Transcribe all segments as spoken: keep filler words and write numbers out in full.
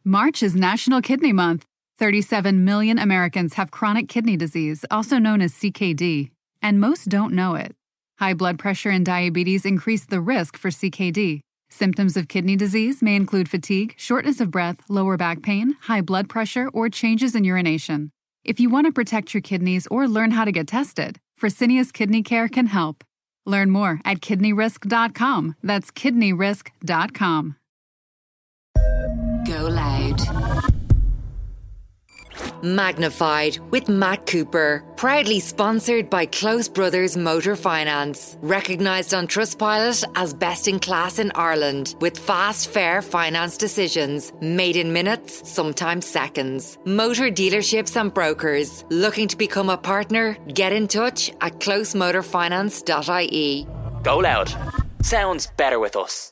March is National Kidney Month. thirty-seven million Americans have chronic kidney disease, also known as C K D, and most don't know it. High blood pressure and diabetes increase the risk for C K D. Symptoms of kidney disease may include fatigue, shortness of breath, lower back pain, high blood pressure, or changes in urination. If you want to protect your kidneys or learn how to get tested, Fresenius Kidney Care can help. Learn more at kidney risk dot com. That's kidney risk dot com. Go Loud. Magnified with Matt Cooper. Proudly sponsored by Close Brothers Motor Finance. Recognised on Trustpilot as best in class in Ireland. With fast, fair finance decisions. Made in minutes, sometimes seconds. Motor dealerships and brokers. Looking to become a partner? Get in touch at close motor finance dot I E. Go Loud. Sounds better with us.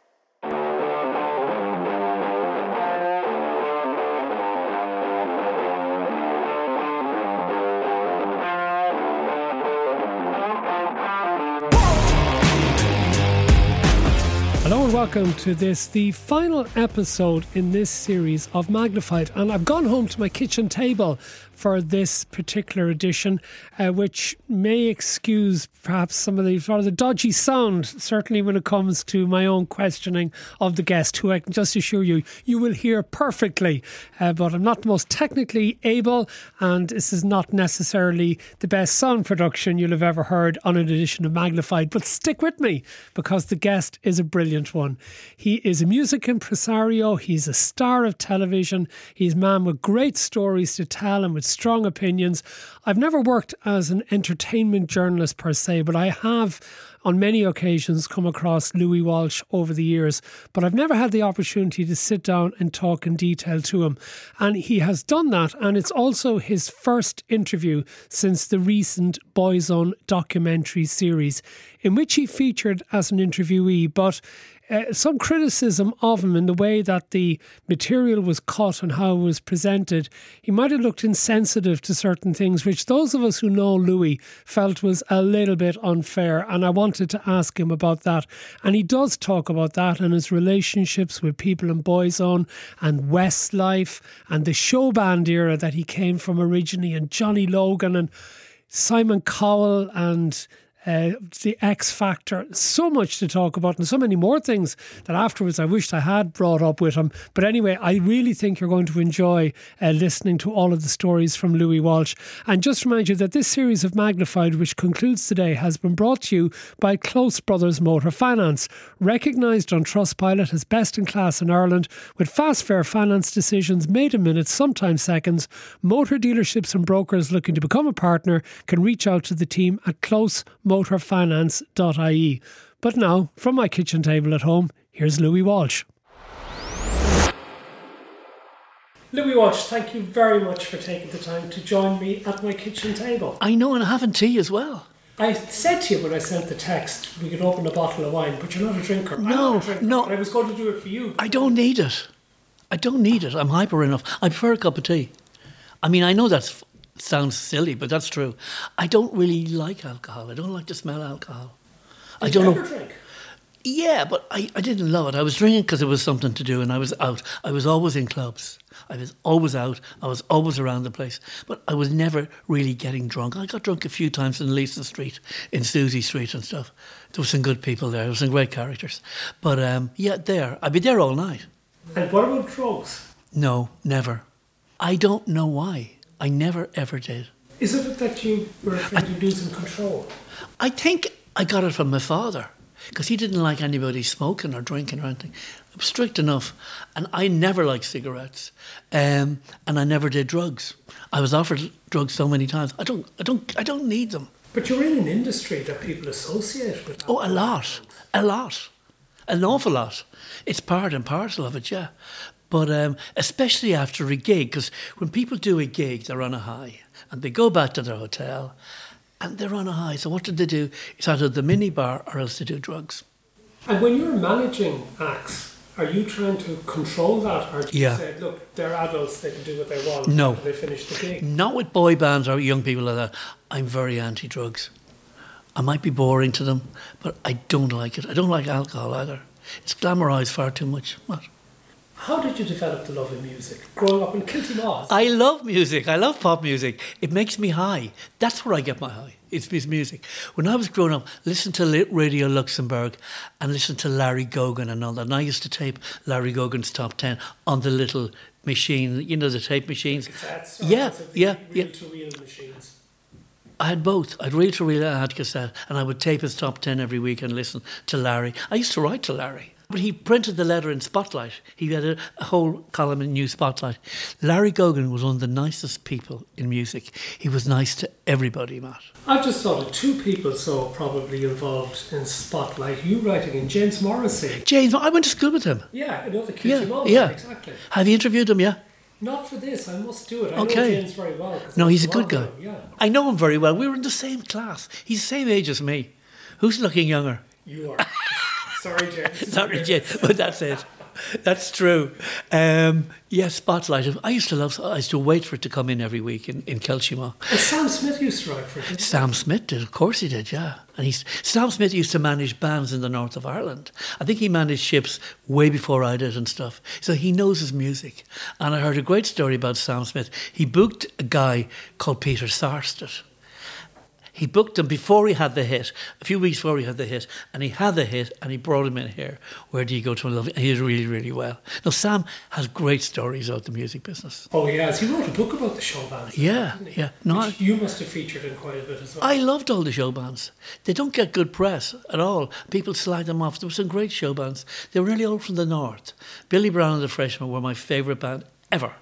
Hello and welcome to this, the final episode in this series of Magnified. And I've gone home to my kitchen table for this particular edition, uh, which may excuse perhaps some of the rather dodgy sound, certainly when it comes to my own questioning of the guest, who I can just assure you, you will hear perfectly. Uh, but I'm not the most technically able, and this is not necessarily the best sound production you'll have ever heard on an edition of Magnified. But stick with me, because the guest is a brilliant one. He is a music impresario, he's a star of television, he's a man with great stories to tell and with strong opinions. I've never worked as an entertainment journalist per se, but I have on many occasions come across Louis Walsh over the years, but I've never had the opportunity to sit down and talk in detail to him. And he has done that, and it's also his first interview since the recent Boyzone documentary series, in which he featured as an interviewee, but Uh, some criticism of him in the way that the material was cut and how it was presented. He might have looked insensitive to certain things, which those of us who know Louis felt was a little bit unfair, and I wanted to ask him about that. And he does talk about that and his relationships with people in Boyzone and Westlife and the show band era that he came from originally, and Johnny Logan and Simon Cowell and Uh, the X Factor. So much to talk about, and so many more things that afterwards I wished I had brought up with him. But anyway, I really think you're going to enjoy uh, listening to all of the stories from Louis Walsh. And just remind you that this series of Magnified, which concludes today, has been brought to you by Close Brothers Motor Finance, recognised on Trustpilot as best in class in Ireland, with fast, fair finance decisions made in minutes, sometimes seconds. Motor dealerships and brokers looking to become a partner can reach out to the team at Close motor finance dot I E. But now, from my kitchen table at home, here's Louis Walsh. Louis Walsh, thank you very much for taking the time to join me at my kitchen table. I know, and having tea as well. I said to you when I sent the text we could open a bottle of wine, but you're not a drinker. No, I'm not a drinker, no. but I was going to do it for you. I don't need it. I don't need it. I'm hyper enough. I prefer a cup of tea. I mean, I know that's sounds silly, but that's true. I don't really like alcohol. I don't like to smell alcohol. Did I don't you know. ever drink? Yeah, but I, I didn't love it. I was drinking because it was something to do, and I was out. I was always in clubs. I was always out. I was always around the place. But I was never really getting drunk. I got drunk a few times in Leeson Street, in Susie Street and stuff. There were some good people there. There were some great characters. But um, yeah, there. I'd be there all night. And what about drugs? No, never. I don't know why. I never ever did. Is it that you were afraid of losing control? I think I got it from my father, because he didn't like anybody smoking or drinking or anything. It was strict enough. And I never liked cigarettes. Um, and I never did drugs. I was offered drugs so many times. I don't I don't I don't need them. But you're in an industry that people associate with. Oh, a lot. A lot. An awful lot. It's part and parcel of it, yeah. But um, especially after a gig, because when people do a gig, they're on a high. And they go back to their hotel and they're on a high. So what did they do? It's either the minibar or else they do drugs. And when you're managing acts, are you trying to control that? Or do you Yeah. say, look, they're adults, they can do what they want No. after they finish the gig? Not with boy bands or young people like that. I'm very anti-drugs. I might be boring to them, but I don't like it. I don't like alcohol either. It's glamorised far too much. What? How did you develop the love of music? Growing up in Kilty I love music. I love pop music. It makes me high. That's where I get my high. It's his music. When I was growing up, listen to Radio Luxembourg and listen to Larry Gogan and all that. And I used to tape Larry Gogan's top ten on the little machine, you know, the tape machines. Cassettes, yeah, yeah, yeah. Reel-to-reel machines. I had both. I had reel to reel, I had cassette, and I would tape his top ten every week and listen to Larry. I used to write to Larry. But he printed the letter in Spotlight. He had a, a whole column in New Spotlight. Larry Gogan was one of the nicest people in music. He was nice to everybody, Matt. I've just thought of two people so probably involved in Spotlight. You writing in James Morrissey. James, I went to school with him. Yeah, another Kilty Yeah, Mall, yeah. exactly. Have you interviewed him, yeah? Not for this, I must do it. I Okay. know James very well. No, I he's a belong good guy. to him, yeah. I know him very well. We were in the same class. He's the same age as me. Who's looking younger? You are. Sorry, James. Sorry, James, but that's it. That's true. Um, yeah, Spotlight. I used to love. I used to wait for it to come in every week in in Kelshima. And Sam Smith used to write for it. Sam Smith did, of course he did, yeah. And he's Sam Smith used to manage bands in the north of Ireland. I think he managed ships way before I did and stuff. So he knows his music. And I heard a great story about Sam Smith. He booked a guy called Peter Sarsted. He booked him before he had the hit, a few weeks before he had the hit, and he had the hit, and he brought him in here. Where do you go to? Love? He did really, really well. Now, Sam has great stories about the music business. Oh, he has. He wrote a book about the show bands. Yeah, didn't he? yeah. No, I, Which you must have featured in quite a bit as well. I loved all the show bands. They don't get good press at all. People slag them off. There were some great show bands. They were really all from the north. Billy Brown and the Freshmen were my favourite band ever.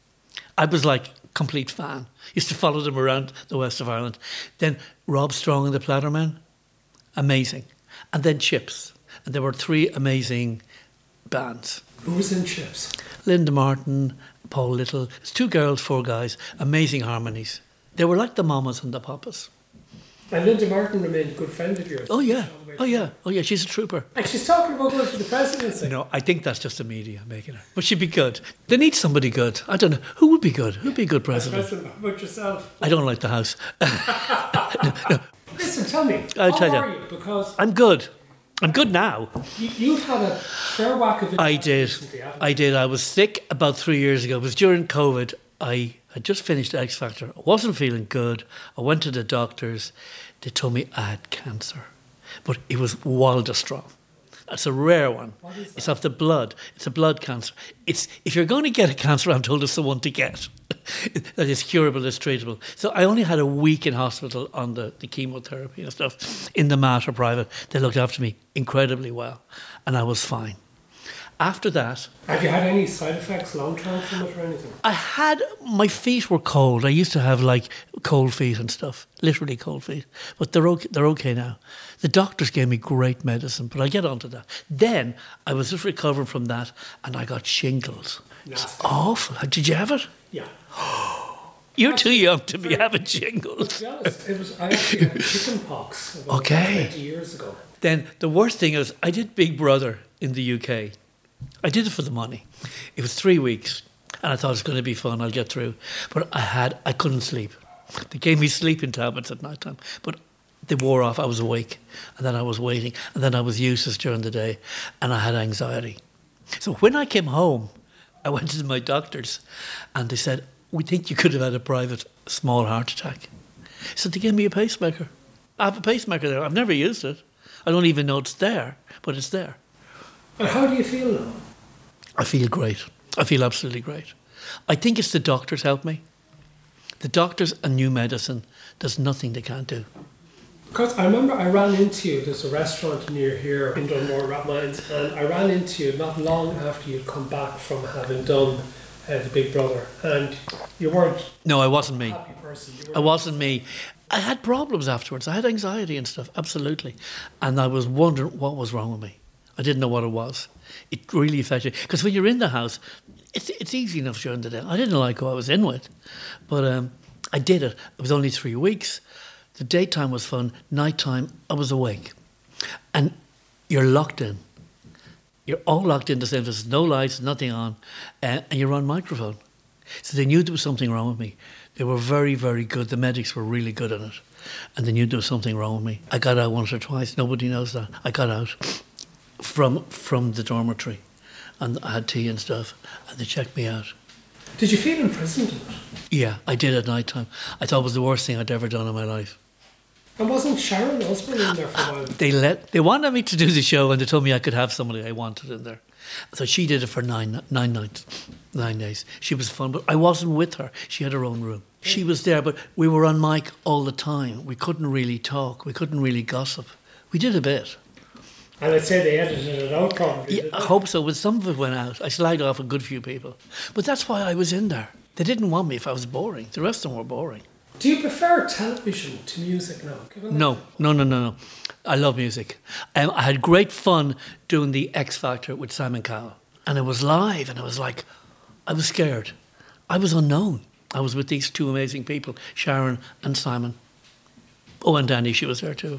I was like complete fan. Used to follow them around the west of Ireland. Then Rob Strong and the Plattermen, amazing. And then Chips. And there were three amazing bands. Who was in Chips? Linda Martin, Paul Little. It's two girls, four guys. Amazing harmonies. They were like the Mamas and the Papas. And Linda Martin remained a good friend of yours. Oh yeah, oh yeah, oh yeah. She's a trooper. And she's talking about going for the presidency. No, I think that's just the media making her. But she'd be good. They need somebody good. I don't know. Who would be good? Who'd be a good president? President, how about yourself? I don't like the House. no, no. Listen, tell me, I'll how tell you. are you? Because I'm good. I'm good now. you, you've had a fair whack of it. I did. recently, haven't I did. I was sick about three years ago. It was during COVID. I had just finished X Factor. I wasn't feeling good. I went to the doctors. They told me I had cancer. But it was Waldenstrom. That's a rare one. What is that? It's of the blood. It's a blood cancer. It's if you're going to get a cancer, I'm told it's the one to get. That is curable, it's treatable. So I only had a week in hospital on the, the chemotherapy and stuff in the Mater private. They looked after me incredibly well, and I was fine. After that, Have you had any side effects long term from it or anything? I had, my feet were cold. I used to have like cold feet and stuff, literally cold feet. But they're okay, they're okay now. The doctors gave me great medicine, but I'll get onto that. Then I was just recovering from that and I got shingles. It's Nasty. awful. Did you have it? Yeah. You're too young to be having shingles. To be honest, it was, I actually had chicken pox about Okay. twenty years ago. Then the worst thing is I did Big Brother in the U K. I did it for the money. It was three weeks and I thought it was going to be fun, I'll get through. But I had, I couldn't sleep. They gave me sleeping tablets at night time, but they wore off, I was awake. And then I was waiting, and then I was useless during the day, and I had anxiety. So when I came home, I went to my doctors and they said, we think you could have had a private small heart attack. So they gave me a pacemaker. I have a pacemaker there. I've never used it. I don't even know it's there, but it's there. And how do you feel now? I feel great. I feel absolutely great. I think it's the doctors help me. The doctors and new medicine, there's nothing they can't do. Because I remember I ran into you, there's a restaurant near here in Dunmore, Rathmines, and I ran into you not long after you'd come back from having done uh, the Big Brother, and you weren't No, I wasn't me. a happy person. You I wasn't me. I had problems afterwards. I had anxiety and stuff, absolutely. And I was wondering what was wrong with me. I didn't know what it was. It really affected. Because when you're in the house, it's it's easy enough during the day. I didn't like who I was in with. But um, I did it. It was only three weeks. The daytime was fun. Nighttime, I was awake. And you're locked in. You're all locked in the same. There's no lights, nothing on. Uh, and you're on microphone. So they knew there was something wrong with me. They were very, very good. The medics were really good at it. And they knew there was something wrong with me. I got out once or twice. Nobody knows that. I got out from from the dormitory. and I had tea and stuff, and they checked me out. Did you feel imprisoned in it? Yeah, I did at night time. I thought it was the worst thing I'd ever done in my life. And wasn't Sharon Osbourne in there for a while? They let they wanted me to do the show, and they told me I could have somebody I wanted in there. So she did it for nine nine nights, nine days. She was fun, but I wasn't with her. She had her own room. She was there, but we were on mic all the time. We couldn't really talk. We couldn't really gossip. We did a bit. And I'd say they edited it out probably. Yeah, I hope so, but some of it went out. I slagged off a good few people. But that's why I was in there. They didn't want me if I was boring. The rest of them were boring. Do you prefer television to music now? No, no, no, no, no. I love music. Um, I had great fun doing the X Factor with Simon Cowell. And it was live, and it was like, I was scared. I was unknown. I was with these two amazing people, Sharon and Simon. Oh, and Danny, she was there too.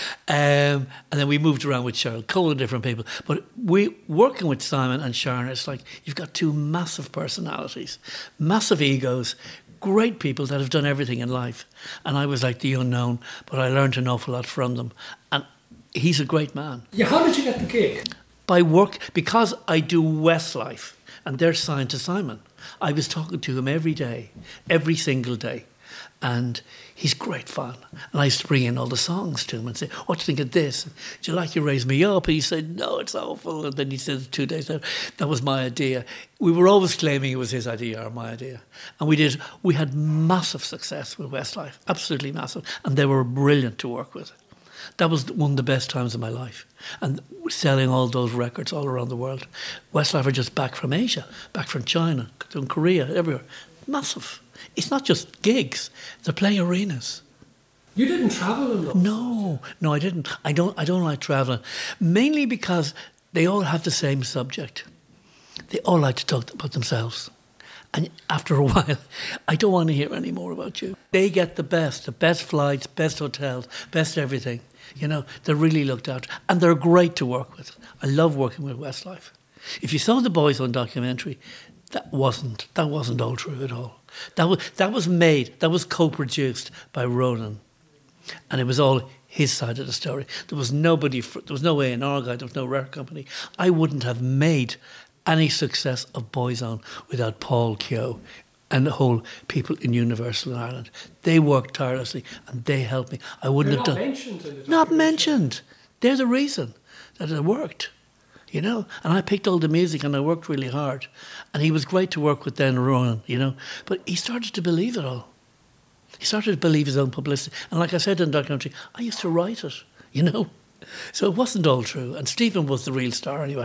Um, and then we moved around with Cheryl Cole and different people. But we working with Simon and Sharon, it's like you've got two massive personalities, massive egos, great people that have done everything in life. And I was like the unknown, but I learned an awful lot from them. And he's a great man. Yeah, how did you get the gig? By work, because I do Westlife and they're signed to Simon. I was talking to him every day, every single day. And he's great fun. And I used to bring in all the songs to him and say, what do you think of this? Do you like You Raise Me Up? And he said, no, it's awful. And then he said two days later, that was my idea. We were always claiming it was his idea or my idea. And we did. We had massive success with Westlife, absolutely massive. And they were brilliant to work with. That was one of the best times of my life. And selling all those records all around the world. Westlife are just back from Asia, back from China, from Korea, everywhere. Massive. It's not just gigs; they're playing arenas. You didn't travel in those? No, no, I didn't. I don't. I don't like traveling, mainly because they all have the same subject. They all like to talk about themselves, and after a while, I don't want to hear any more about you. They get the best, the best flights, best hotels, best everything. You know, they're really looked after, and they're great to work with. I love working with Westlife. If you saw the Boyzone documentary, that wasn't that wasn't all true at all. That was that was made, that was co-produced by Ronan, and it was all his side of the story. There was nobody, there was no A and R guy, there was no record company. I wouldn't have made any success of Boyzone without Paul Keogh and the whole people in Universal in Ireland. They worked tirelessly and they helped me. I wouldn't They're have not done. Mentioned in the Not mentioned. They're the reason that it worked. You know, and I picked all the music and I worked really hard. And he was great to work with then, Ronan, you know. But he started to believe it all. He started to believe his own publicity. And like I said in the documentary, I used to write it, you know. So it wasn't all true. And Stephen was the real star anyway.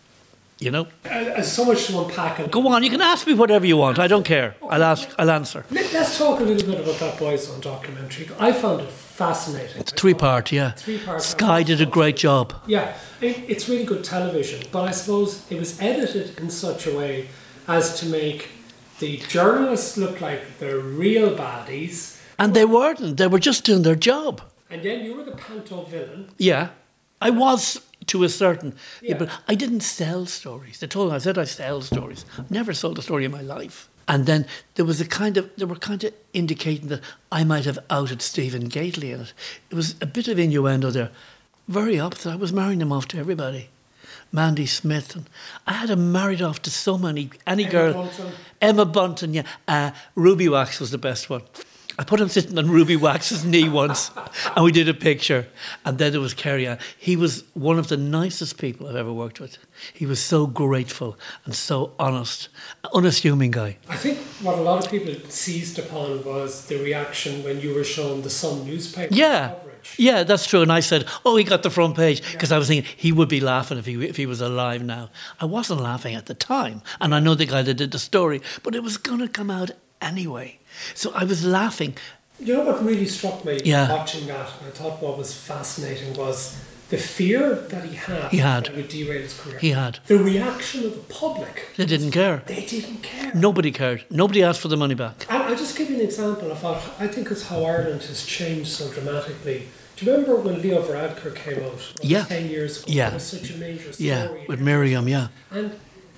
You know? There's so much to unpack. And Go on, you can ask me whatever you want. I don't care. I'll ask, I'll answer. Let's talk a little bit about that Boyzone documentary. I found it fascinating. It's three part, yeah. Three part. Sky did a great job. Yeah, it, it's really good television, but I suppose it was edited in such a way as to make the journalists look like they're real baddies. And they weren't. They were just doing their job. And then you were the panto villain. Yeah. I was to a certain... Yeah. Yeah, but I didn't sell stories. They told me, I said I sell stories. I've never sold a story in my life. And then there was a kind of... They were kind of indicating that I might have outed Stephen Gately in it. It was a bit of innuendo there. Very opposite. I was marrying him off to everybody. Mandy Smith. And I had him married off to so many... Any Emma girl... Bunton. Emma Bunton, yeah. Uh, Ruby Wax was the best one. I put him sitting on Ruby Wax's knee once and we did a picture. And then there was Kerry Ann. He was one of the nicest people I've ever worked with. He was so grateful and so honest. Unassuming guy. I think what a lot of people seized upon was the reaction when you were shown the Sun newspaper Yeah. coverage. Yeah, that's true. And I said, oh, he got the front page. Because I was thinking he would be laughing if he if he was alive now. I wasn't laughing at the time. And I know the guy that did the story. But it was going to come out anyway. So I was laughing. You know what really struck me Yeah. watching that, and I thought what was fascinating was the fear that he had, He had. that would derail his career. He had. The reaction of the public. They didn't care. They didn't care. Nobody cared. Nobody asked for the money back. And I'll just give you an example of what I think is how Ireland has changed so dramatically. Do you remember when Leo Varadkar came out? What, Yeah. ten years ago? Yeah. It was such a major story. Yeah, with Miriam, yeah. And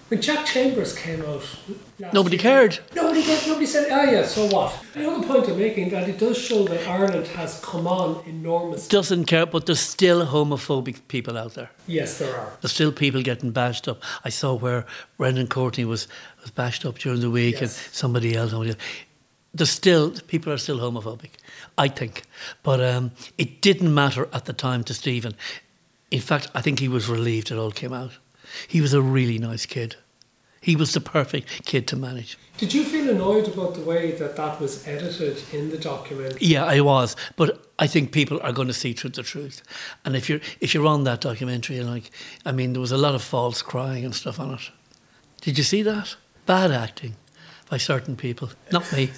When Jack Chambers came out, Nobody year, cared. Nobody cared. Nobody said, "Ah, yeah, so what?" The other point I'm making that it does show that Ireland has come on enormously. Doesn't care, but there's still homophobic people out there. Yes, there are. There's still people getting bashed up. I saw where Brendan Courtney was, was bashed up during the week, Yes. and somebody else. Somebody else. There's still people are still homophobic, I think. But um, it didn't matter at the time to Stephen. In fact, I think he was relieved it all came out. He was a really nice kid. He was the perfect kid to manage. Did you feel annoyed about the way that that was edited in the documentary? Yeah, I was, but I think people are going to see through the truth. And if you're if you're on that documentary, like, I mean, there was a lot of false crying and stuff on it. Did you see that? Bad acting by certain people, not me.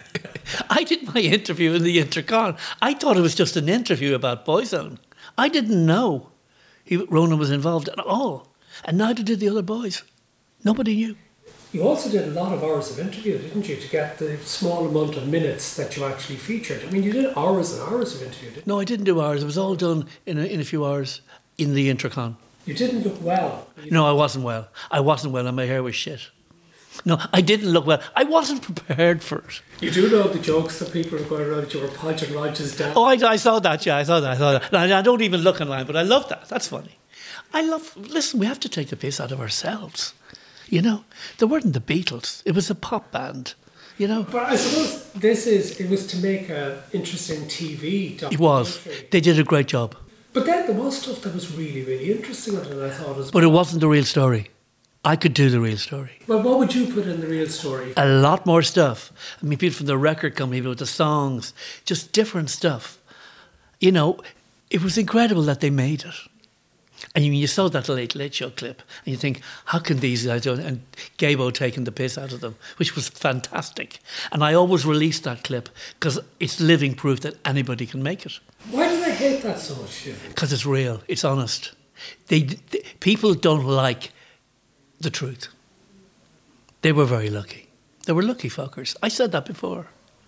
I did my interview in the Intercon. I thought it was just an interview about Boyzone. I didn't know he, Ronan was involved at all, and neither did the other boys. Nobody knew. You also did a lot of hours of interview, didn't you, to get the small amount of minutes that you actually featured? I mean, you did hours and hours of interview, didn't you? No, I didn't do hours. It was all done in a, in a few hours in the Intercon. You didn't look well. No, I wasn't well. I wasn't well and my hair was shit. No, I didn't look well. I wasn't prepared for it. You do know the jokes that people are going around that you were punching Rogers down. Oh, I, I saw that, yeah, I saw that. I saw that. And I don't even look online, but I love that. That's funny. I love, listen, we have to take the piss out of ourselves. You know, they weren't the Beatles. It was a pop band, you know. But I suppose this is, it was to make an interesting T V documentary. It was. They did a great job. But then there was stuff that was really, really interesting in it, and I thought as But it wasn't the real story. I could do the real story. Well, what would you put in the real story? A lot more stuff. I mean, people from the record company, people with the songs, just different stuff. You know, it was incredible that they made it. And you, you saw that Late Late Show clip, and you think, how can these guys do it? And Gabo taking the piss out of them, which was fantastic. And I always release that clip because it's living proof that anybody can make it. Why do they hate that so much? Because it's real, it's honest. They, they people don't like the truth. They were very lucky. They were lucky fuckers. I said that before.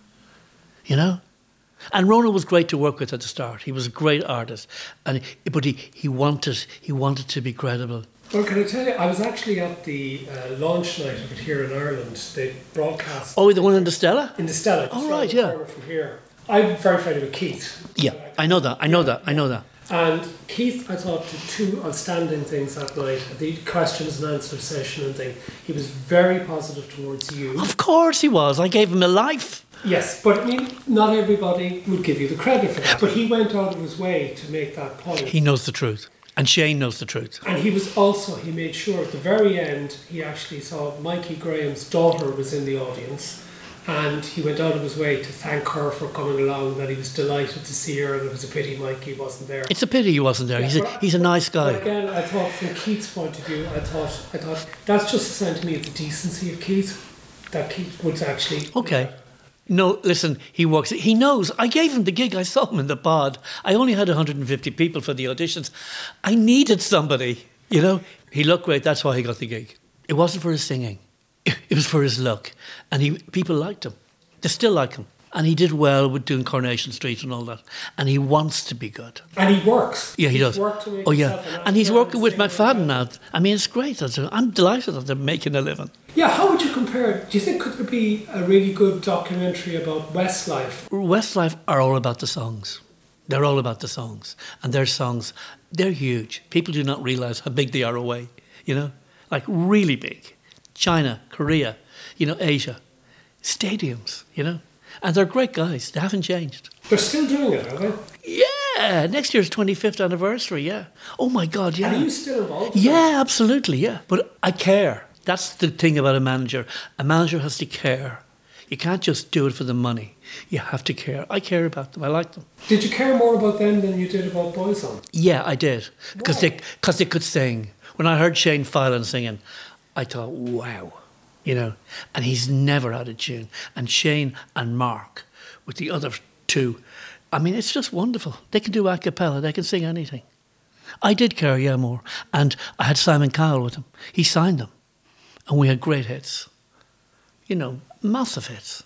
You know? And Ronan was great to work with at the start. He was a great artist, and but he, he wanted he wanted to be credible. Well, can I tell you, I was actually at the uh, launch night of it here in Ireland. They broadcast. Oh, the one in the Stella? In the Stella. Oh, right, yeah. From here, I'm very friendly with Keith. Yeah, I know that. I know that. I know that. And Keith, I thought, did two outstanding things that night. The questions and answers session and thing. He was very positive towards you. Of course he was. I gave him a life. Yes, but I mean, not everybody would give you the credit for that. But he went out of his way to make that point. He knows the truth. And Shane knows the truth. And he was also, he made sure at the very end, he actually saw Mikey Graham's daughter was in the audience. And he went out of his way to thank her for coming along, that he was delighted to see her, and it was a pity Mikey wasn't there. It's a pity he wasn't there. Yeah, he's, a, but, he's a nice guy. But again, I thought from Keith's point of view, I thought, I thought that's just a sign to me of the decency of Keith, that Keith would actually... Okay. No, listen, he works. He knows. I gave him the gig. I saw him in the pod. I only had one hundred fifty people for the auditions. I needed somebody, you know. He looked great. That's why he got the gig. It wasn't for his singing. It was for his look. And he people liked him. They still like him. And he did well with doing Coronation Street and all that. And he wants to be good. And he works. Yeah, he he's does. Worked to make oh, yeah. an And he's actor working and with singer McFadden and- now. I mean, it's great. I'm delighted that they're making a living. Yeah, how would you compare? Do you think could there be a really good documentary about Westlife? Westlife are all about the songs. They're all about the songs. And their songs, they're huge. People do not realise how big they are away, you know? Like really big. China, Korea, you know, Asia. Stadiums, you know? And they're great guys. They haven't changed. They're still doing it, are they? Yeah, next year's twenty-fifth anniversary, yeah. Oh my God, yeah. Are you still involved? in Yeah, absolutely, yeah. But I care. That's the thing about a manager. A manager has to care. You can't just do it for the money. You have to care. I care about them. I like them. it? Did you care more about them than you did about Boyzone? Yeah, I did. Because they, cause they could sing. When I heard Shane Filan singing, I thought, wow. You know, and he's never had a tune. And Shane and Mark, with the other two, I mean, it's just wonderful. They can do a cappella. They can sing anything. I did care, yeah, more. And I had Simon Cowell with him. He signed them. And we had great hits. You know, massive hits.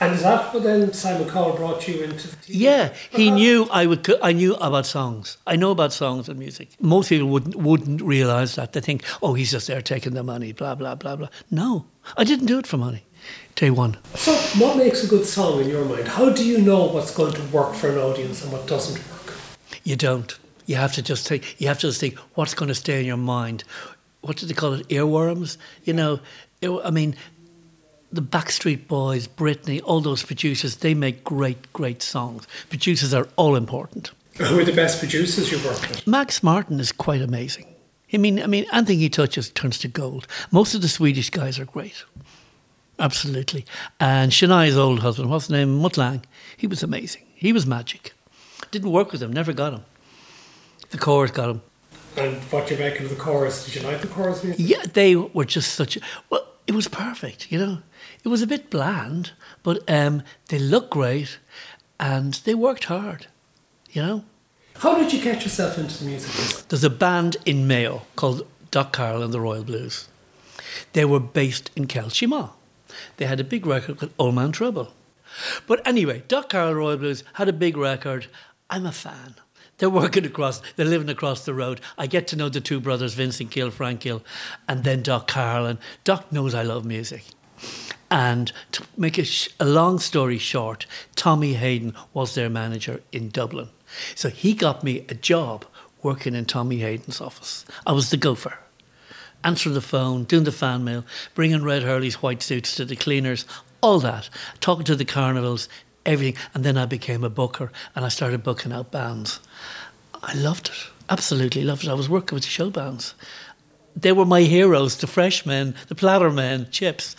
And is that what then Simon Cowell brought you into the T V? Yeah, he knew I would. I knew about songs. I know about songs and music. Most people wouldn't wouldn't realise that. They think, oh, he's just there taking the money, blah blah blah blah. No, I didn't do it for money. Day one. So, what makes a good song in your mind? How do you know what's going to work for an audience and what doesn't work? You don't. You have to just think. You have to just think what's going to stay in your mind. What do they call it? Earworms. You know. It, I mean. The Backstreet Boys, Britney, all those producers, they make great, great songs. Producers are all important. Who are the best producers you've worked with? Max Martin is quite amazing. I mean, I mean, anything he touches turns to gold. Most of the Swedish guys are great. Absolutely. And Shania's old husband, what's his name? Mutt Lang. He was amazing. He was magic. Didn't work with him, never got him. The chorus got him. And what do you make of the chorus? Did you like the chorus music? Yeah, they were just such... A, well, it was perfect, you know. It was a bit bland, but um, they looked great and they worked hard, you know. How did you get yourself into the music business? There's a band in Mayo called Doc Carroll and the Royal Blues. They were based in Kelshima. They had a big record called Old Man Trouble. But anyway, Doc Carroll and the Royal Blues had a big record. I'm a fan. They're working across, they're living across the road. I get to know the two brothers, Vincent Gill, Frank Gill, and then Doc Carroll. And Doc knows I love music. And to make a, sh- a long story short, Tommy Hayden was their manager in Dublin. So he got me a job working in Tommy Hayden's office. I was the gopher. Answering the phone, doing the fan mail, bringing Red Hurley's white suits to the cleaners, all that. Talking to the carnivals, everything. And then I became a booker and I started booking out bands. I loved it. Absolutely loved it. I was working with the show bands. They were my heroes, the Freshmen, the Plattermen, Chips.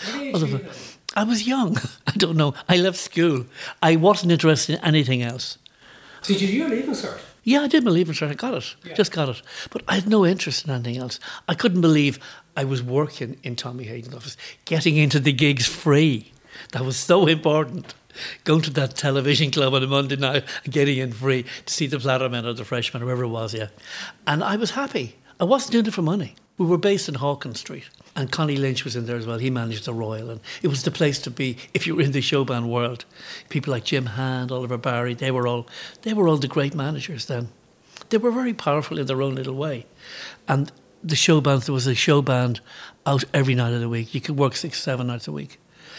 I was young. I don't know. I left school. I wasn't interested in anything else. Did you do your leaving cert? Yeah, I did my leaving cert. I got it. Yeah. Just got it. But I had no interest in anything else. I couldn't believe I was working in Tommy Hayden's office, getting into the gigs free. That was so important. Going to that television club on a Monday night and getting in free to see the Plattermen or the Freshmen, whoever it was, yeah. And I was happy. I wasn't doing it for money. We were based in Hawkins Street and Connie Lynch was in there as well. He managed the Royal and it was the place to be if you were in the showband world. People like Jim Hand, Oliver Barry, they were all they were all the great managers then. They were very powerful in their own little way. And the showbands, there was a showband out every night of the week. You could work six, seven nights a week.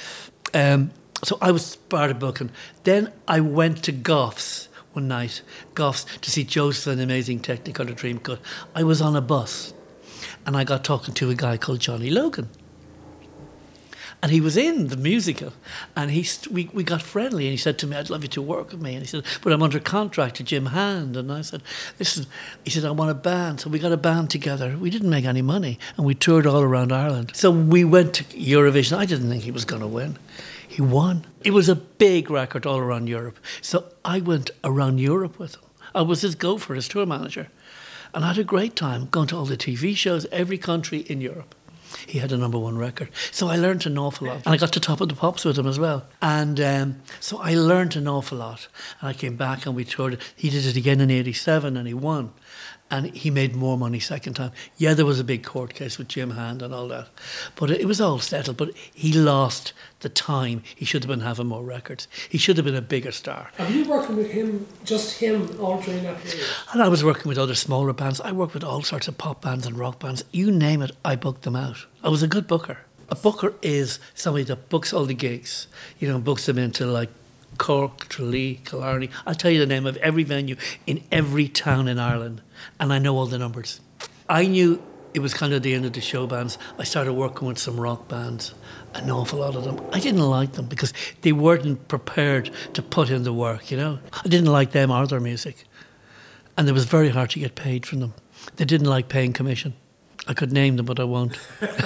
Um, so I was started booking. Then I went to Goffs one night, Goffs, to see Joseph and the Amazing Technicolor Dreamcoat. I was on a bus. And I got talking to a guy called Johnny Logan. And he was in the musical. And he st- we, we got friendly. And he said to me, I'd love you to work with me. And he said, but I'm under contract to Jim Hand. And I said, listen, he said, I want a band. So we got a band together. We didn't make any money. And we toured all around Ireland. So we went to Eurovision. I didn't think he was going to win. He won. It was a big record all around Europe. So I went around Europe with him. I was his gopher, his tour manager. And I had a great time going to all the T V shows, every country in Europe. He had a number one record. So I learned an awful lot. And I got to Top of the Pops with him as well. And um, so I learned an awful lot. And I came back and we toured. He did it again in eighty-seven and he won. And he made more money second time. Yeah, there was a big court case with Jim Hand and all that. But it was all settled. But he lost the time. He should have been having more records. He should have been a bigger star. Have you working with him, just him, all during that period? And I was working with other smaller bands. I worked with all sorts of pop bands and rock bands. You name it, I booked them out. I was a good booker. A booker is somebody that books all the gigs. You know, books them into like Cork, Tralee, Killarney. I'll tell you the name of every venue in every town in Ireland. And I know all the numbers. I knew it was kind of the end of the show bands. I started working with some rock bands, an awful lot of them. I didn't like them because they weren't prepared to put in the work, you know. I didn't like them or their music. And it was very hard to get paid from them. They didn't like paying commission. I could name them, but I won't.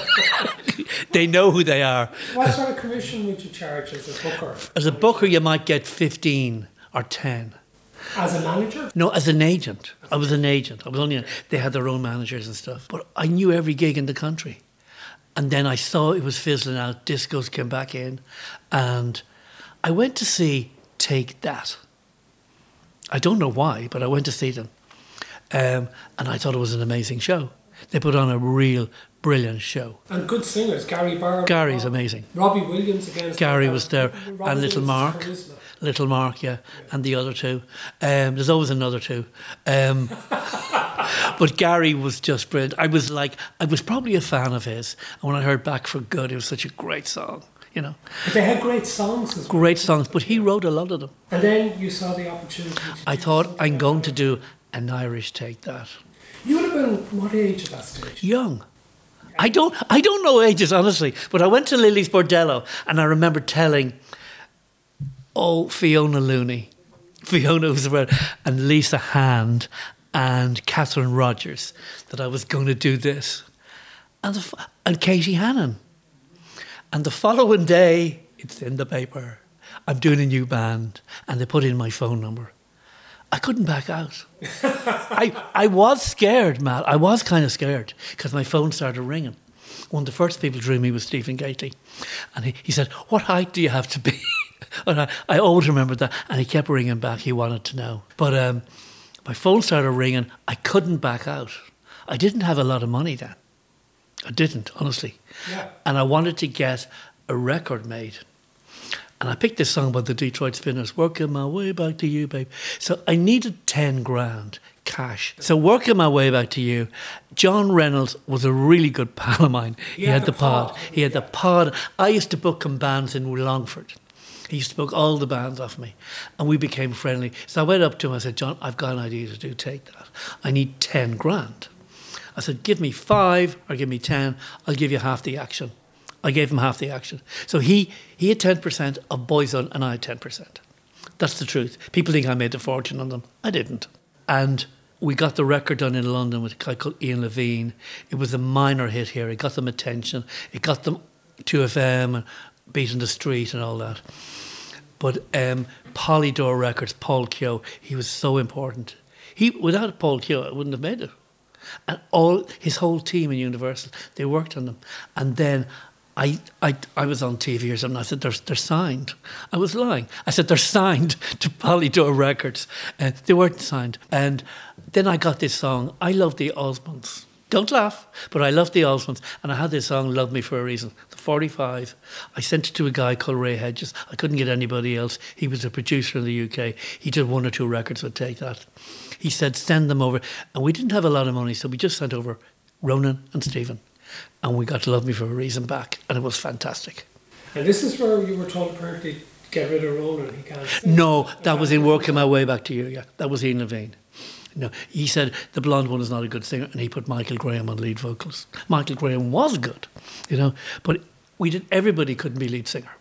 They know who they are. What sort of commission would you charge as a booker? As a booker, you might get fifteen or ten. As a manager? No, as an agent. I was an agent. I was only. A, they had their own managers and stuff. But I knew every gig in the country. And then I saw it was fizzling out. Discos came back in. And I went to see Take That. I don't know why, but I went to see them. Um, and I thought it was an amazing show. They put on a real brilliant show. And good singers, Gary Barr. Gary's amazing. Robbie Williams again. Gary was there, Robbie and Little Williams' Mark. charisma. Little Mark, yeah, yeah. And the other two. Um, there's always another two. Um, but Gary was just brilliant. I was like, I was probably a fan of his. And when I heard Back for Good, it was such a great song, you know. But they had great songs as well. Great songs, but he wrote a lot of them. And then you saw the opportunity to I do thought, something I'm like going that. to do an Irish Take That. You would have been what age at that stage? Young. I don't I don't know ages, honestly. But I went to Lily's Bordello and I remember telling, oh, Fiona Looney, Fiona was around, and Lisa Hand and Catherine Rogers, that I was going to do this. And, the, and Katie Hannon. And the following day, it's in the paper, I'm doing a new band. And they put in my phone number. I couldn't back out. I I was scared, Matt. I was kind of scared because my phone started ringing. One of the first people drew me was Stephen Gately. And he, he said, what height do you have to be? And I, I always remembered that. And he kept ringing back. He wanted to know. But um, my phone started ringing. I couldn't back out. I didn't have a lot of money then. I didn't, honestly. Yeah. And I wanted to get a record made. And I picked this song by the Detroit Spinners, Working My Way Back to You, Babe. So I needed ten grand cash. So Working My Way Back to You, John Reynolds was a really good pal of mine. He, he had, had the pod. pod. He had the pod. I used to book him bands in Longford. He used to book all the bands off me. And we became friendly. So I went up to him and I said, John, I've got an idea to do Take That. I need ten grand. I said, give me five or give me ten. I'll give you half the action. I gave him half the action. So he, he had ten percent of Boyzone and I had ten percent. That's the truth. People think I made a fortune on them. I didn't. And we got the record done in London with a guy called Ian Levine. It was a minor hit here. It got them attention. It got them two F M and Beating the Street and all that. But um, Polydor Records, Paul Keogh, he was so important. He Without Paul Keogh, I wouldn't have made it. And all his whole team in Universal, they worked on them. And then I, I, I was on T V or something. I said, they're, they're signed. I was lying. I said, they're signed to Polydor Records. And they weren't signed. And then I got this song, I Love the Osmonds. Don't laugh, but I love the Osmonds. And I had this song, Love Me for a Reason, the forty-five. I sent it to a guy called Ray Hedges. I couldn't get anybody else. He was a producer in the U K. He did one or two records would Take That. He said, send them over. And we didn't have a lot of money, so we just sent over Ronan and Stephen. And we got Love Me for a Reason back. And it was fantastic. And this is where you were told apparently to get rid of Ronan. He can't sing. No, that was in Working My Way Back to You, yeah. That was Ian Levine. No, he said the blonde one is not a good singer, and he put Michael Graham on lead vocals. Michael Graham was good, you know, but we did. Everybody couldn't be lead singer,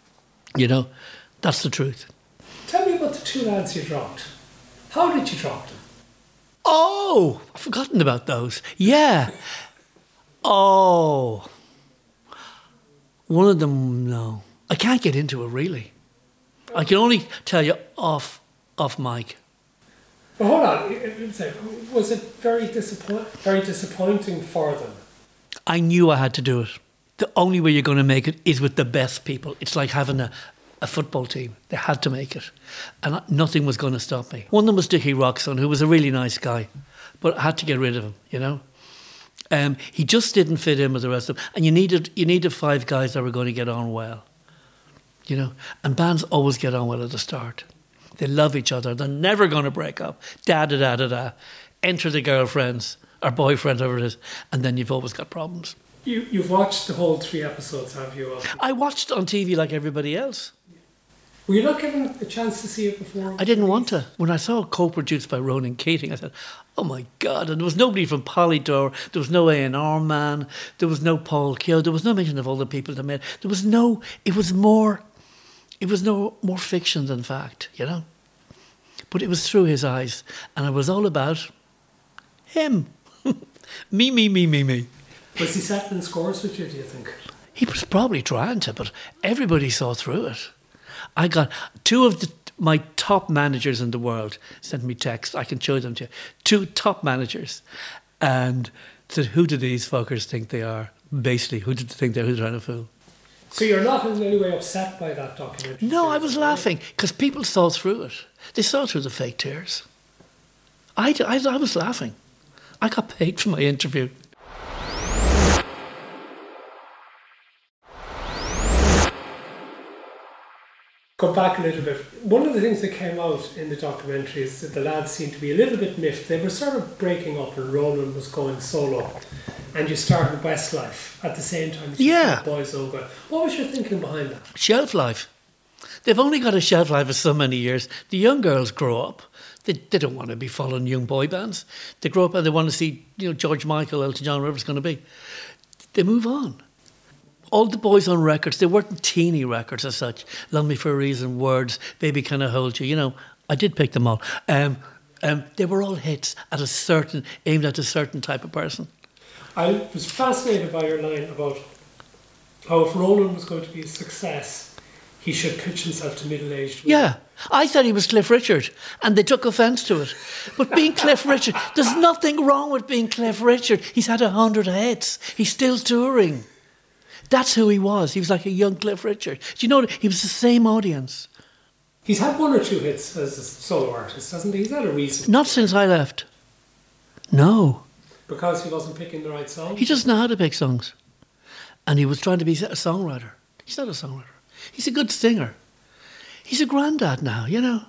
you know. That's the truth. Tell me about the two lads you dropped. How did you drop them? Oh, I've forgotten about those. Yeah. Oh, one of them. No, I can't get into it really. I can only tell you off off mic. But hold on, was it very disappoint, very disappointing for them? I knew I had to do it. The only way you're going to make it is with the best people. It's like having a, a football team. They had to make it. And nothing was going to stop me. One of them was Dickie Roxon, who was a really nice guy. But I had to get rid of him, you know. Um, he just didn't fit in with the rest of them. And you needed, you needed five guys that were going to get on well. You know. And bands always get on well at the start. They love each other. They're never going to break up. Da da da da da. Enter the girlfriends or boyfriend, whoever it is, and then you've always got problems. You you've watched the whole three episodes, have you? I watched on T V like everybody else. Were you not given a chance to see it before? I didn't want to. When I saw it co-produced by Ronan Keating, I said, "Oh my God!" And there was nobody from Polydor. There was no A and R man. There was no Paul Keogh. There was no mention of all the people that made. There was no. It was more. It was no more fiction than fact, you know. But it was through his eyes, and it was all about him. me, me, me, me, me. Was he settling scores with you, do you think? He was probably trying to, but everybody saw through it. I got two of the, my top managers in the world sent me texts. I can show them to you. Two top managers, and said, "Who do these fuckers think they are?" Basically, who did they think they're? Who's trying to fool? So you're not in any way upset by that documentary? No, I was laughing because people saw through it. They saw through the fake tears. I, I, I was laughing. I got paid for my interview. Go back a little bit. One of the things that came out in the documentary is that the lads seemed to be a little bit miffed. They were sort of breaking up and Ronan was going solo. And you started Westlife at the same time as Yeah. Boyzone going. What was your thinking behind that? Shelf life. They've only got a shelf life of so many years. The young girls grow up. They, they don't want to be following young boy bands. They grow up and they want to see, you know, George Michael, Elton John, whatever it's going to be. They move on. All the boys on records, they weren't teeny records as such. Love Me For A Reason, Words, Baby Can I Hold You. You know, I did pick them all. Um, um, they were all hits at a certain, aimed at a certain type of person. I was fascinated by your line about how if Ronan was going to be a success, he should pitch himself to middle-aged women. Yeah. I said he was Cliff Richard, and they took offence to it. But being Cliff Richard, there's nothing wrong with being Cliff Richard. He's had a hundred hits. He's still touring. That's who he was. He was like a young Cliff Richard. Do you know, he was the same audience. He's had one or two hits as a solo artist, hasn't he? He's had a reason. Not since I left. No. Because he wasn't picking the right song? He doesn't know how to pick songs. And he was trying to be a songwriter. He's not a songwriter. He's a good singer. He's a granddad now, you know.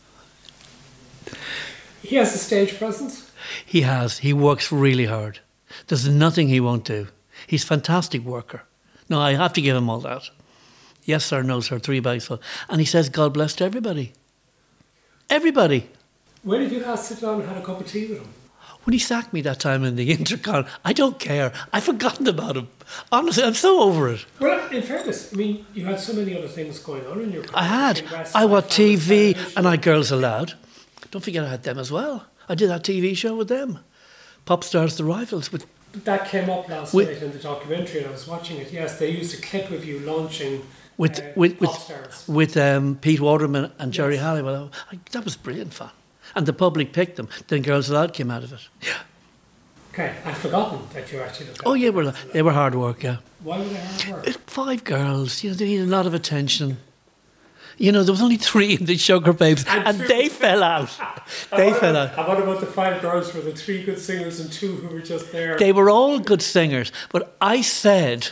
He has a stage presence? He has. He works really hard. There's nothing he won't do. He's a fantastic worker. No, I have to give him all that. Yes, sir, no, sir, three bags full. And he says, God bless to everybody. Everybody. When did you last sit down and had a cup of tea with him? When he sacked me that time in the Intercon, I don't care. I've forgotten about him. Honestly, I'm so over it. Well, in fairness, I mean, you had so many other things going on in your career. I had. I watched T V and I had Girls Aloud. Don't forget I had them as well. I did that T V show with them. Pop Stars, The Rivals. With That came up last with, night in the documentary and I was watching it. Yes, they used a clip of you launching with uh, with Pop with, Stars. with um, Pete Waterman and Jerry Yes. Halliwell. I, that was brilliant fun. And the public picked them. Then Girls Aloud came out of it. Yeah. Okay, I'd forgotten that you actually looked at Oh, it. yeah, well, they were hard work, yeah. Why were they hard work? Five girls, you know, they needed a lot of attention. You know, there was only three in the Sugar Babes, And and two- they fell out. They And what fell about- out. And what about the five girls? Were the three good singers and two who were just there? They were all good singers, but I said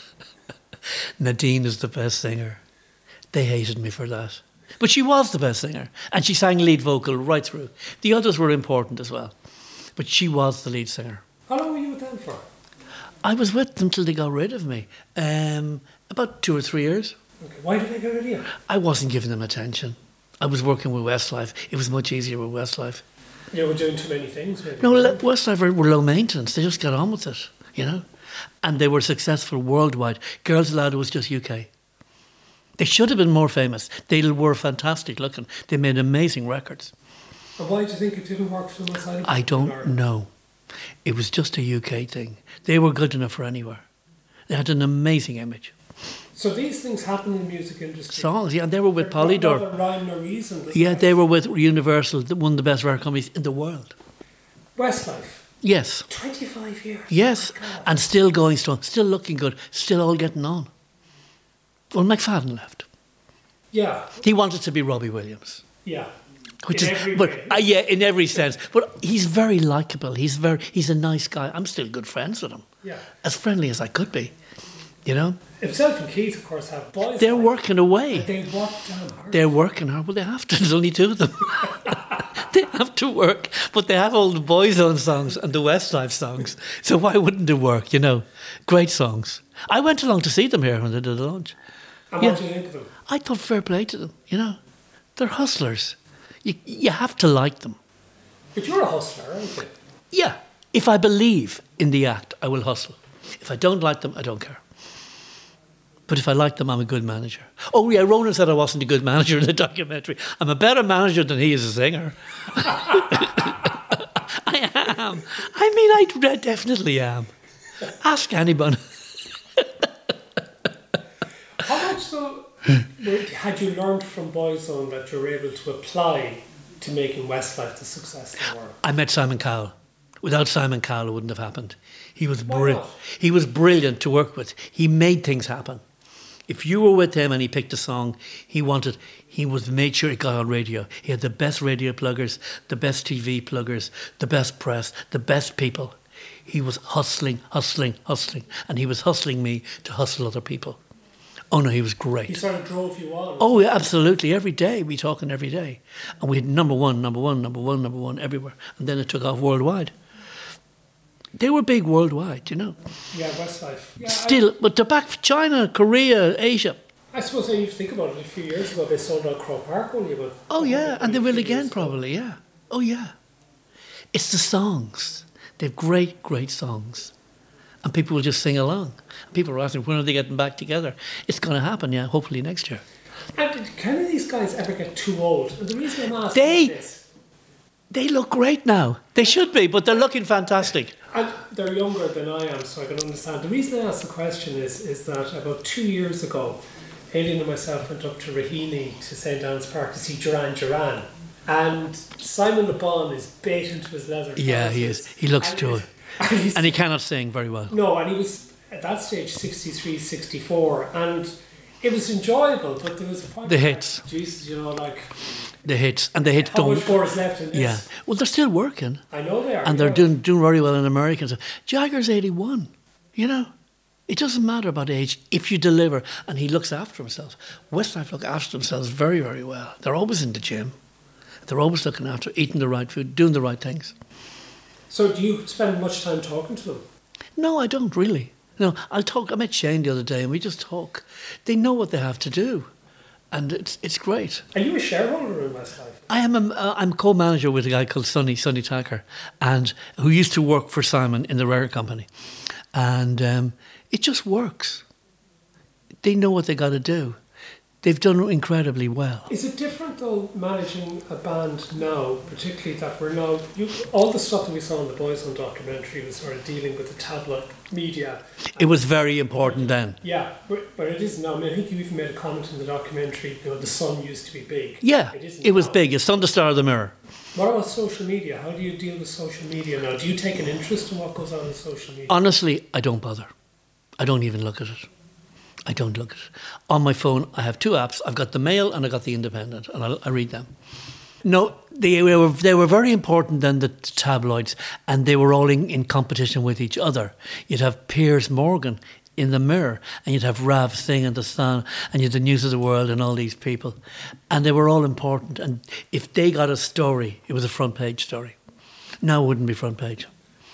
Nadine is the best singer. They hated me for that. But she was the best singer, and she sang lead vocal right through. The others were important as well, but she was the lead singer. How long were you with them for? I was with them till they got rid of me. Um, about two or three years. Okay, why did they get rid of you? I wasn't giving them attention. I was working with Westlife. It was much easier with Westlife. You were doing too many things, maybe. No, le- Westlife were were low maintenance. They just got on with it, you know. And they were successful worldwide. Girls Aloud was just U K. They should have been more famous. They were fantastic looking. They made amazing records. And why do you think it didn't work for them outside of I don't Ireland? know. It was just a U K thing. They were good enough for anywhere. They had an amazing image. So these things happen in the music industry. Songs, yeah, and they were with There's not Polydor. a rhyme nor reason. does Yeah, there? they were with Universal, one of the best record companies in the world. Westlife. Yes, twenty-five years. yes, Oh, God. and still going strong, still looking good, still all getting on. Well, McFadden left. Yeah, He wanted to be Robbie Williams. yeah. Which In is, every but way. uh, yeah, in every sense. But he's very likable. He's very, he's a nice guy. I'm still good friends with him, Yeah. as friendly as I could be. You know, Himself and Keith, of course, have boys. they're like- working away. But they work damn hard. They're working hard. Well, they have to. There's only two of them. They have to work, but they have all the Boyzone songs and the Westlife songs. So why wouldn't it work? You know, great songs. I went along to see them here when they did the launch. And yeah. what do you think of them? I thought fair play to them. You know, they're hustlers. You you have to like them. But you're a hustler, aren't you? Yeah. If I believe in the act, I will hustle. If I don't like them, I don't care. But if I like them, I'm a good manager. Oh, yeah, Ronan said I wasn't a good manager in the documentary. I'm a better manager than he is a singer. I am. I mean, I re- definitely am. Ask anybody. How much so had you learned from Boyzone that you were able to apply to making Westlife the success they were? I met Simon Cowell. Without Simon Cowell, it wouldn't have happened. He was Why brilliant. not? He was brilliant to work with. He made things happen. If you were with him and he picked a song, he wanted, he was made sure it got on radio. He had the best radio pluggers, the best T V pluggers, the best press, the best people. He was hustling, hustling, hustling, and he was hustling me to hustle other people. Oh no, he was great. He sort of drove you on. Oh, yeah, absolutely. Every day, we talking every day. And we had number one, number one, number one, number one everywhere. And then it took off worldwide. They were big worldwide, you know. Yeah, Westlife. Yeah, Still, I, but they're back for China, Korea, Asia. I suppose when you think about it, a few years ago they sold out Crow Park only about... Oh, yeah, and they will again, years probably, yeah. Oh, yeah. It's the songs. They have great, great songs. And people will just sing along. People are asking, when are they getting back together? It's going to happen, yeah, hopefully next year. And did can any of these guys ever get too old? And the reason I'm asking They- is this. They look great now. They should be, but they're looking fantastic. And they're younger than I am, so I can understand. The reason I ask the question is is that about two years ago, Aileen and myself went up to Raheny to Saint Anne's Park to see Duran Duran. And Simon Le Bon is bait into his leather Yeah, he trousers. is. He looks And good. he's- And, he's, And he cannot sing very well. no, and he was at that stage sixty-three, sixty-four, and it was enjoyable, but there was a point The where, hits. Jesus, you know, like, The hits. And the hits how much don't... more is left in this? Yeah. Well, they're still working. I know they are. And they're yeah. doing doing very well in America. So Jagger's eighty-one, you know. It doesn't matter about age if you deliver. And he looks after himself. Westlife look after themselves very, very well. They're always in the gym. They're always looking after, eating the right food, doing the right things. So do you spend much time talking to them? No, I don't really. No, I'll talk. I met Shane the other day and we just talk. They know what they have to do. And it's it's great. Are you a shareholder in Westlife? I am a, uh, I'm co-manager with a guy called Sonny, Sonny Tacker, and who used to work for Simon in the Rare Company. And um, it just works. They know what they got to do. They've done incredibly well. Is it different though managing a band now, particularly that we're now, you, all the stuff that we saw in the Boyzone documentary was sort of dealing with the tabloid media. It was very important then. Yeah, but, but it is now. I mean, I think you even made a comment in the documentary, you know, the Sun used to be big. Yeah, It isn't it was now. big. It's on the Star of the Mirror. What about social media? How do you deal with social media now? Do you take an interest in what goes on in social media? Honestly, I don't bother. I don't even look at it. I don't look at it. On my phone, I have two apps. I've got the Mail and I've got the Independent, and I, I read them. No, they were they were very important than the tabloids, and they were all in, in competition with each other. You'd have Piers Morgan in the Mirror, and you'd have Rav Singh in the Sun, and you'd have the News of the World and all these people, and they were all important. And if they got a story, it was a front page story. Now it wouldn't be front page.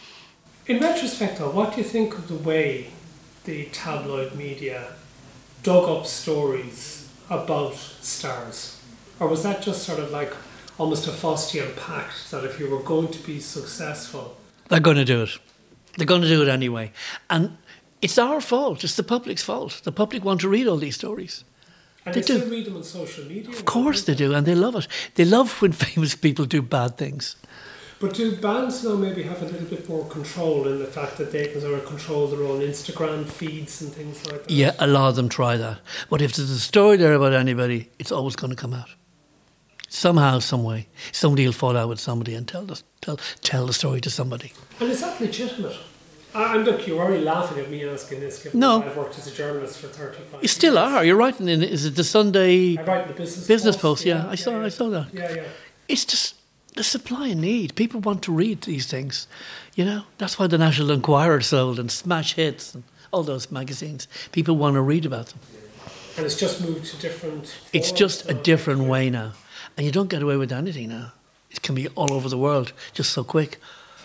In retrospect though, what do you think of the way the tabloid media dug up stories about stars? Or was that just sort of like almost a Faustian pact that if you were going to be successful... They're going to do it. They're going to do it anyway. And it's our fault. It's the public's fault. The public want to read all these stories. And They they, still do. read them on social media? Of course they do, and they love it. They love when famous people do bad things. But do bands now maybe have a little bit more control in the fact that they can sort of control their own Instagram feeds and things like that? Yeah, a lot of them try that. But if there's a story there about anybody, it's always going to come out. Somehow, some way, somebody will fall out with somebody and tell the, tell, tell the story to somebody. And is that legitimate? I- And look, you're already laughing at me asking this, given No. that I've worked as a journalist for thirty-five You still years. are. You're writing in, is it the Sunday I write in the business Business post. Post? Yeah, I saw, I saw that. Yeah, yeah. It's just the supply and need. People want to read these things. You know, that's why the National Enquirer sold and Smash Hits and all those magazines. People want to read about them. And it's just moved to different... It's forms just a now. different way now. And you don't get away with anything now. It can be all over the world, just so quick,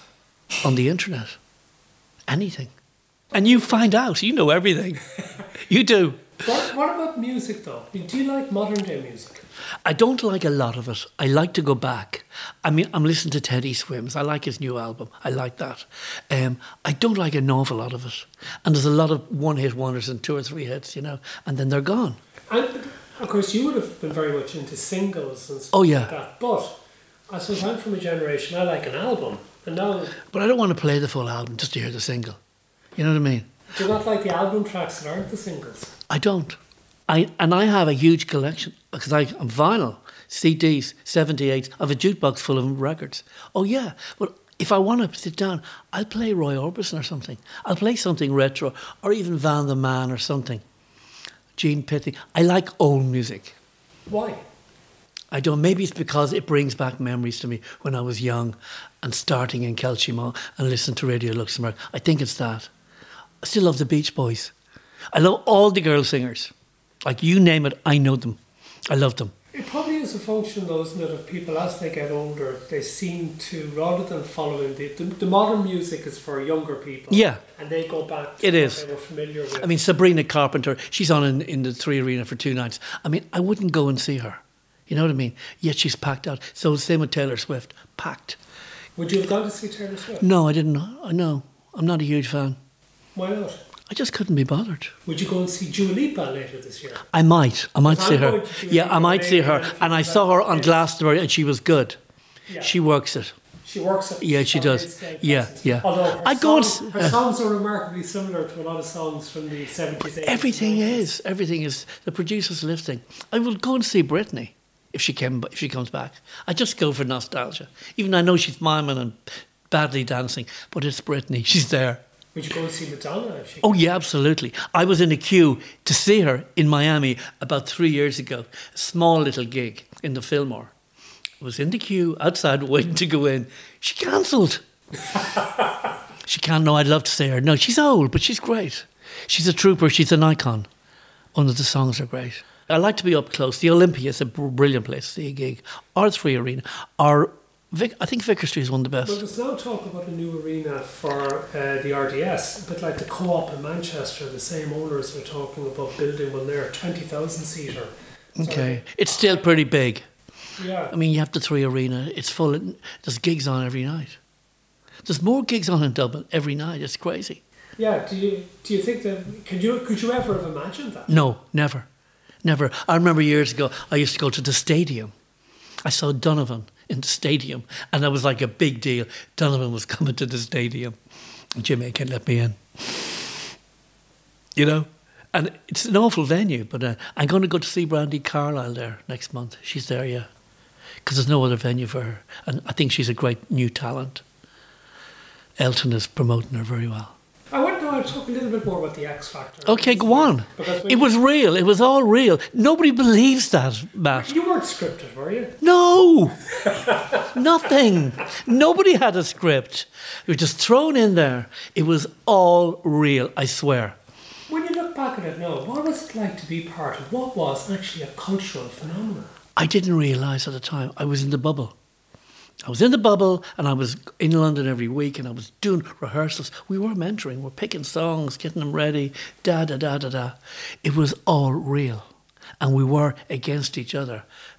on the internet. Anything. And you find out, you know everything. You do. What, what about music, though? I mean, do you like modern day music? I don't like a lot of it. I like to go back. I mean, I'm listening to Teddy Swims. I like his new album. I like that. Um, I don't like an awful lot of it. And there's a lot of one-hit wonders and two or three hits, you know, and then they're gone. And, of course, you would have been very much into singles and stuff Oh, yeah. like that. But I suppose I'm from a generation, I like an album. And now, But I don't want to play the full album just to hear the single. You know what I mean? do you not like the album tracks that aren't the singles? I don't. I and I have a huge collection because I, I'm vinyl, C Ds, seventy-eight. I have a jukebox full of records. Oh yeah, but if I want to sit down, I'll play Roy Orbison or something. I'll play something retro or even Van the Man or something. Gene Pitney. I like old music. Why? I don't. Maybe it's because it brings back memories to me when I was young and starting in Kelchimo and listening to Radio Luxembourg. I think it's that. I still love the Beach Boys. I love all the girl singers. Like, you name it, I know them. I love them. It probably is a function, though, isn't it, of people as they get older, they seem to, rather than following the, the, the modern music is for younger people. Yeah. And they go back to It what is. they were familiar with. I mean, Sabrina Carpenter, she's on in, in the Three Arena for two nights. I mean, I wouldn't go and see her. You know what I mean? Yet she's packed out. So same with Taylor Swift, packed. Would you have gone to see Taylor Swift? No, I didn't. I know. I'm not a huge fan. Why not? I just couldn't be bothered. Would you go and see Dua Lipa later this year? I might. I might Because see I'm her. going to Dua Yeah, Lipa I might see later her. and And I she's saw her like- on Glastonbury and she was good. Yeah. She works it. She works at Yeah, she on does. Wednesday Yeah, classes. yeah. Although her, I go and songs, s- her uh, songs are remarkably similar to a lot of songs from the seventies, eighties. Everything and nineties. is. Everything is. The producer's lifting. I will go and see Britney if she came, if she comes back. I just go for nostalgia. Even though I know she's miming and badly dancing, but it's Britney. She's there. Would you go and see Madonna if she Oh yeah, absolutely. I was in a queue to see her in Miami about three years ago. A small little gig in the Fillmore. I was in the queue outside waiting to go in. She cancelled. She can't. No, I'd love to see her. No, she's old, but she's great. She's a trooper. She's an icon. One of the songs are great. I like to be up close. The Olympia is a br- brilliant place to see a gig. Or Three Arena. Or Vic, I think Vicar Street is one of the best. Well, there's now talk about a new arena for uh, the R D S, a bit like the Co-op in Manchester. The same owners are talking about building one there, twenty thousand seater. Okay. It's still pretty big. Yeah. I mean, you have the Three Arena. It's full. Of, there's gigs on every night. There's more gigs on in Dublin every night. It's crazy. Yeah. Do you do you think that could you could you ever have imagined that? No, never, never. I remember years ago, I used to go to the stadium. I saw Donovan in the stadium, and that was like a big deal. Donovan was coming to the stadium, and Jimmy can't let me in. You know, and it's an awful venue. But uh, I'm going to go to see Brandy Carlisle there next month. She's there, yeah, because there's no other venue for her, and I think she's a great new talent. Elton is promoting her very well. I want to talk a little bit more about the X Factor. Okay, go on. Because when It you- was real. It was all real. Nobody believes that, Matt. You weren't scripted, were you? No, nothing. Nobody had a script. We were just thrown in there. It was all real, I swear. When you look back at it now, what was it like to be part of what was actually a cultural phenomenon? I didn't realise at the time. I was in the bubble. I was in the bubble and I was in London every week and I was doing rehearsals. We were mentoring, we're picking songs, getting them ready, da da da da da. It was all real. And we were against each other.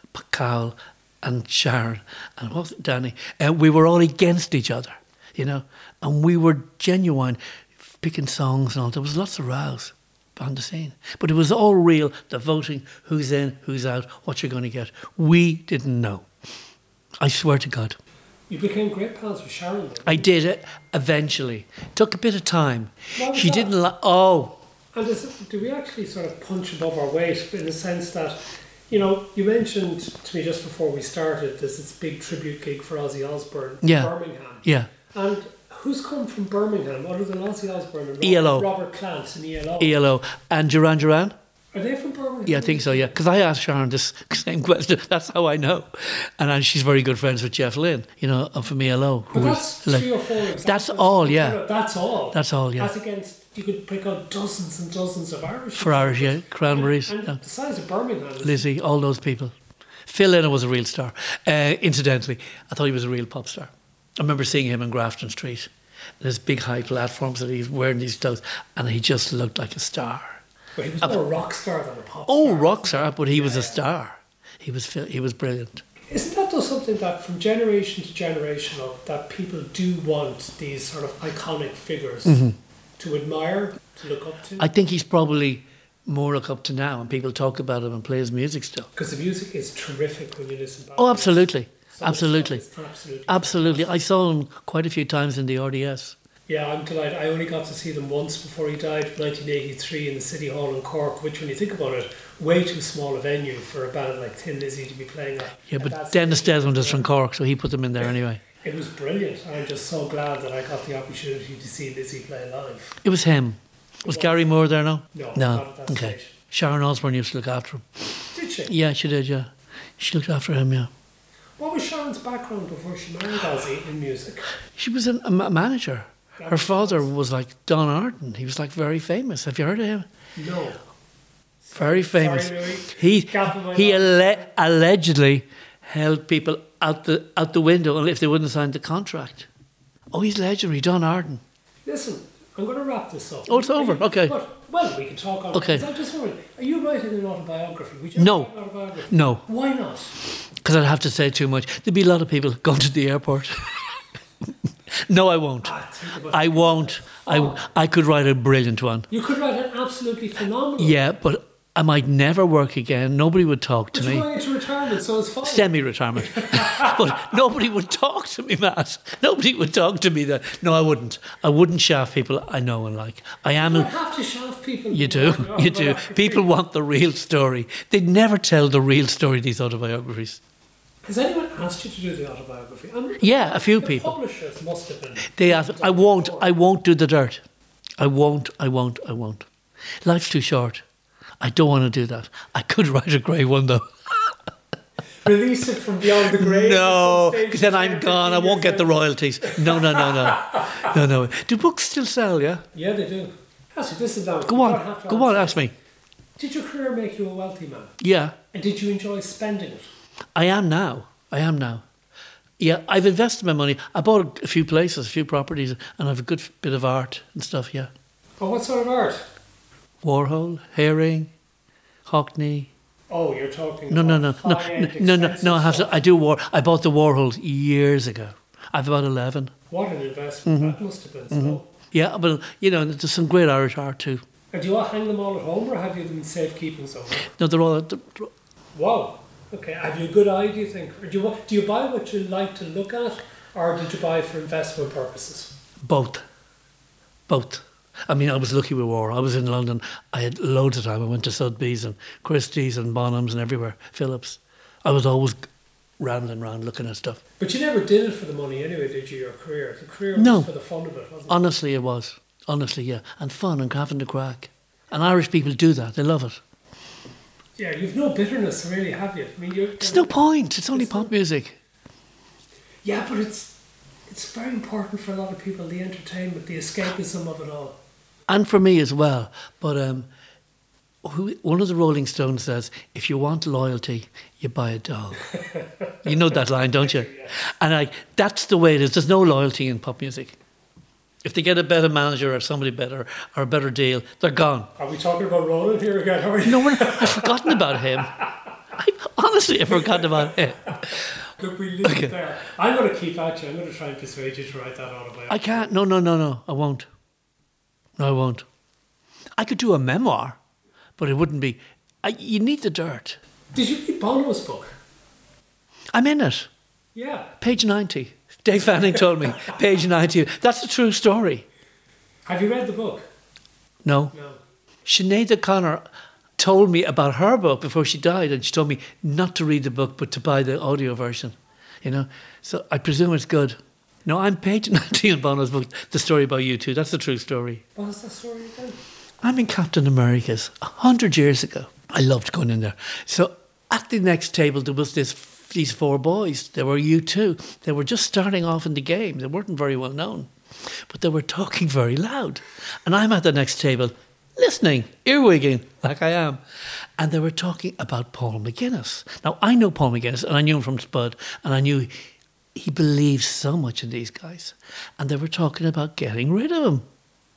Carl and Sharon and what was it, Danny? And we were all against each other, you know. And we were genuine, picking songs and all. There was lots of rows behind the scene. But it was all real, the voting, who's in, who's out, what you're going to get. We didn't know. I swear to God. You became great pals with Sharon. Though. I did it eventually. Took a bit of time. What was She that? didn't like, oh, And is it, do we actually sort of punch above our weight in the sense that, you know, you mentioned to me just before we started there's this big tribute gig for Ozzy Osbourne in Yeah. Birmingham. yeah, And who's come from Birmingham other than Ozzy Osbourne and Robert, E L O. Robert Plant and E L O? E L O. And Duran Duran? Are they from Birmingham? Yeah, I think so, yeah. Because I asked Sharon this same question. That's how I know. And uh, she's very good friends with Jeff Lynne, you know, uh, from E L O. But who that's was like- three or four examples. That's all, yeah. That's all. That's all, yeah. As against, you could pick out dozens and dozens of Irish. For Irish, yeah. examples. Cranberries, And, and yeah. the size of Birmingham is Lizzie, all those people. Phil Lynott was a real star. Uh, incidentally, I thought he was a real pop star. I remember seeing him in Grafton Street. There's big high platforms that he's wearing these clothes, and he just looked like a star. Well, he was more a rock star than a pop Oh, star. rock star, but he was Yeah, a yeah. star. He was fi- he was brilliant. Isn't that though something that from generation to generation of, that people do want these sort of iconic figures to admire, to look up to? I think he's probably more look up to now, and people talk about him and play his music still. Because the music is terrific when you listen back. Oh, absolutely, Some of the absolutely, stuff is absolutely. absolutely. I saw him quite a few times in the R D S. Yeah, I'm delighted. I only got to see them once before he died, nineteen eighty-three, in the City Hall in Cork, which, when you think about it, way too small a venue for a band like Thin Lizzy to be playing at. Yeah, at but that Dennis stage. Desmond is from Cork, so he put them in there anyway. It was brilliant. I'm just so glad that I got the opportunity to see Lizzy play live. It was him. Was was. Gary Moore there now? No, No. not at that Okay. stage. Sharon Osbourne used to look after him. Did she? Yeah, she did. Yeah, she looked after him. Yeah, What was Sharon's background before she married Ozzy in music? she was an, a ma- manager. Her father was like Don Arden. He was like very famous. Have you heard of him? No. Very famous. Sorry, Louis. He Gap in my he mouth. alle- allegedly held people out the out the window if they wouldn't sign the contract. Oh, he's legendary, Don Arden. Listen, I'm going to wrap this up. Oh, it's Are over. you- Okay. But, well, we can talk on. Okay. I'm just wondering, are you writing an autobiography? Would you No. write an autobiography? No, Why not? because I'd have to say too much. There'd be a lot of people going to the airport. No, I won't. Ah, think about I it. won't. I, I could write a brilliant one. You could write an absolutely phenomenal. Yeah, but I might never work again. Nobody would talk to But you're me. going into retirement, so it's fine. Semi-retirement. But nobody would talk to me, Matt. Nobody would talk to me. That No, I wouldn't. I wouldn't shaft people I know and like. I am... You A, don't have to shaft people. you do. You do. People want the real story. They never tell the real story, these autobiographies. Has anyone asked you to do the autobiography? I'm, Yeah, a few the people. publishers must have been. They ask, I won't, I won't do the dirt. I won't, I won't, I won't. Life's too short. I don't want to do that. I could write a grey one though. Release it from beyond the grave. No, at some stage because then in I'm ten, gone. I fifteen won't years get the later. royalties. No, no, no, no. No, no. Do books still sell, yeah? Yeah, they do. Actually, this is now. Go on, go on, ask me. Did your career make you a wealthy man? Yeah, And did you enjoy spending it? I am now. I am now. Yeah, I've invested my money. I bought a few places, a few properties, and I've a good bit of art and stuff, yeah. Oh, what sort of art? Warhol, Herring, Hockney. Oh, you're talking No, no, no, about no, high-end, no, no, expensive no. I have stuff. to. I do war. I bought the Warhols years ago. I've about eleven. What an investment Mm-hmm. that must have been. So. Yeah, but you know, there's some great Irish art too. And do you all hang them all at home, or have you them in safekeeping somewhere? No, they're all. They're, Wow. Okay. Have you a good eye, do you think? Or do you, do you buy what you like to look at, or did you buy for investment purposes? both, both. I mean, I was lucky with war. I was in London. I had loads of time. I went to Sotheby's and Christie's and Bonhams and everywhere. Phillips. I was always rambling around looking at stuff. But you never did it for the money anyway, did you, your career? The career was No. for the fun of it, wasn't it? Honestly, it was. Honestly, yeah. And fun and having the crack. And Irish people do that. They love it. Yeah, you've no bitterness, really, have you? I mean, you. There's no point. It's only It's pop not- music. Yeah, but it's it's very important for a lot of people, the entertainment, the escapism of it all. And for me as well. But um, who, one of the Rolling Stones says, if you want loyalty, you buy a dog. You know that line, don't you? And I, that's the way it is. There's no loyalty in pop music. If they get a better manager or somebody better or a better deal, they're gone. Are we talking about Roland here again? Are we? No, we're not, I've forgotten about him. I honestly have forgotten about him. Look, we leave it there. I'm going to keep at you. I'm going to try and persuade you to write that autobiography. I can't. No, no, no, no. I won't. No, I won't. I could do a memoir, but it wouldn't be. I, you need the dirt. Did you read Bono's book? I'm in it. Yeah. Page ninety. Dave Fanning told me. Page ninety. That's a true story. Have you read the book? No. No. Sinead O'Connor told me about her book before she died, and she told me not to read the book but to buy the audio version. You know, so I presume it's good. No, I'm page ninety in Bono's book, The Story About You Two. That's the true story. What is that story again? I'm in Captain America's a hundred years ago. I loved going in there. So at the next table there was this these four boys. They were U two. They were just starting off in the game. They weren't very well known, but they were talking very loud. And I'm at the next table, listening, earwigging like I am, and they were talking about Paul McGuinness. Now I know Paul McGuinness, and I knew him from Spud, and I knew he believed so much in these guys, and they were talking about getting rid of him.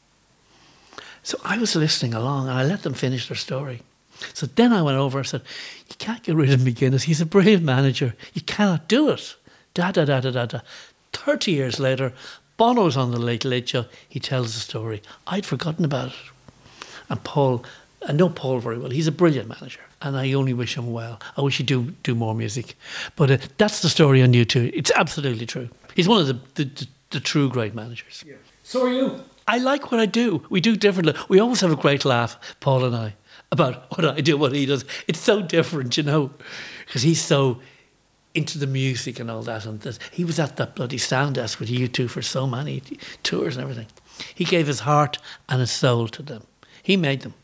So I was listening along and I let them finish their story. So then I went over and said, you can't get rid of McGuinness. He's a brilliant manager. You cannot do it. Da, da, da, da, da, da. thirty years later, Bono's on the Late Late Show. He tells the story. I'd forgotten about it. And Paul, I know Paul very well. He's a brilliant manager. And I only wish him well. I wish he'd do, do more music. But uh, that's the story on you too. It's absolutely true. He's one of the, the, the, the true great managers. Yeah. So are you. I like what I do. We do differently. We always have a great laugh, Paul and I, about what I do, what he does. It's so different, you know, because he's so into the music and all that. And that, he was at that bloody sound desk with U two for so many tours and everything. He gave his heart and his soul to them. He made them.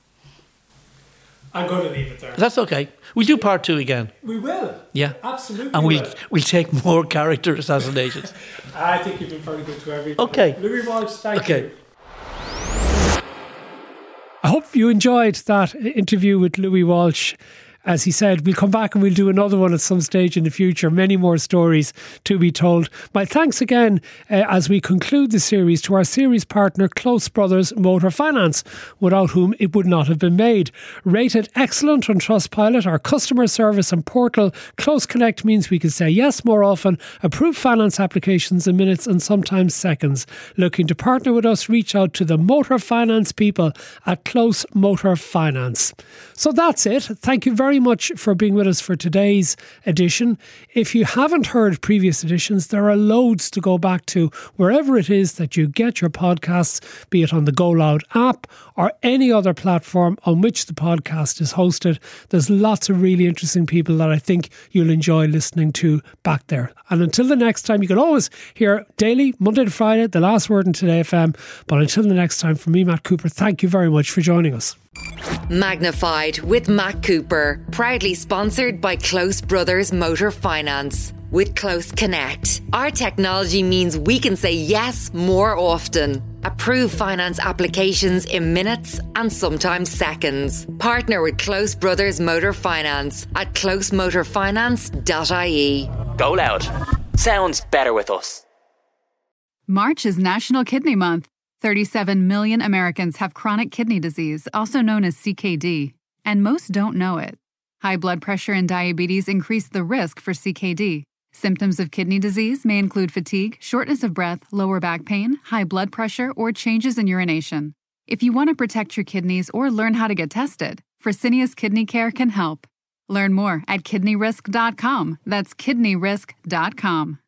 I'm going to leave it there. That's okay. We'll do part two again. We will. Yeah. Absolutely. And we'll, will. we'll take more character assassinations. I think you've been very good to everything. Okay. Louis Walsh, thank Okay. you. I hope you enjoyed that interview with Louis Walsh. As he said, we'll come back and we'll do another one at some stage in the future. Many more stories to be told. My thanks again uh, as we conclude the series to our series partner, Close Brothers Motor Finance, without whom it would not have been made. Rated excellent on Trustpilot, our customer service and portal, Close Connect means we can say yes more often, approve finance applications in minutes and sometimes seconds. Looking to partner with us, reach out to the motor finance people at Close Motor Finance. So that's it. Thank you very much for being with us for today's edition. If you haven't heard previous editions, there are loads to go back to wherever it is that you get your podcasts, be it on the Go Loud app or any other platform on which the podcast is hosted. There's lots of really interesting people that I think you'll enjoy listening to back there. And until the next time, you can always hear daily, Monday to Friday, The Last Word in Today F M. But until the next time, from me, Matt Cooper, thank you very much for joining us. Magnified with Matt Cooper, proudly sponsored by Close Brothers Motor Finance. With Close Connect, our technology means we can say yes more often. Approve finance applications in minutes and sometimes seconds. Partner with Close Brothers Motor Finance at close motor finance dot I E. Go Loud. Sounds better with us. March is National Kidney Month. thirty-seven million Americans have chronic kidney disease, also known as C K D, and most don't know it. High blood pressure and diabetes increase the risk for C K D. Symptoms of kidney disease may include fatigue, shortness of breath, lower back pain, high blood pressure, or changes in urination. If you want to protect your kidneys or learn how to get tested, Fresenius Kidney Care can help. Learn more at kidney risk dot com. That's kidney risk dot com.